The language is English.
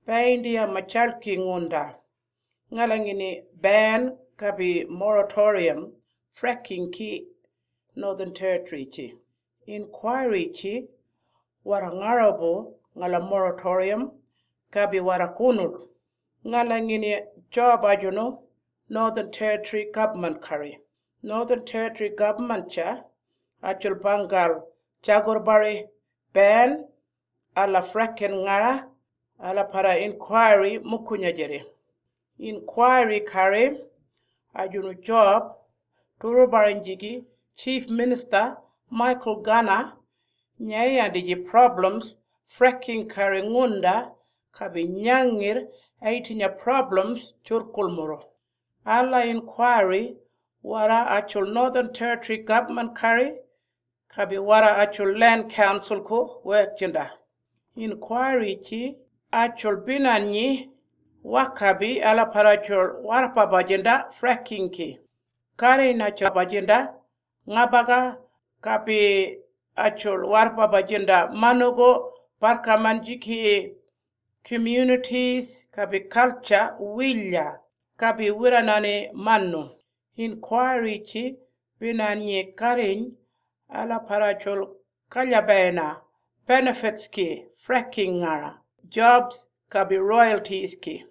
Paindia machalki ngunda. Ngalangini ban kabi moratorium fracking ki Northern Territory chi. Inquiry chi warangarabo ngala moratorium kabi warakunul. Ngalangini job ajuno Northern Territory government kari. Northern Territory government cha achul bangal chagorbari ban ala fracking ngara ala para inquiry mukunya jere. Inquiry kare ajunu job turu baranjigi Chief Minister Michael Gana nyaya digi problems fracking kare ngunda kabi nyangir aitinya problems churkulmuro. Ala inquiry wara achul Northern Territory government kare kabi wara achul land council ko workjinda. Inquiry chi achul binanyi wakabi ala parachul warpa bajenda fracking ki. Kare na bajenda ngabaga kapi achul warpa bajenda manogo parka manjiki communities kabi culture willa kabi wiranane manu. Inquiry chi binanyi karin ala parachul kalyabena benefits ki fracking ngara jobs kabi royalties ki.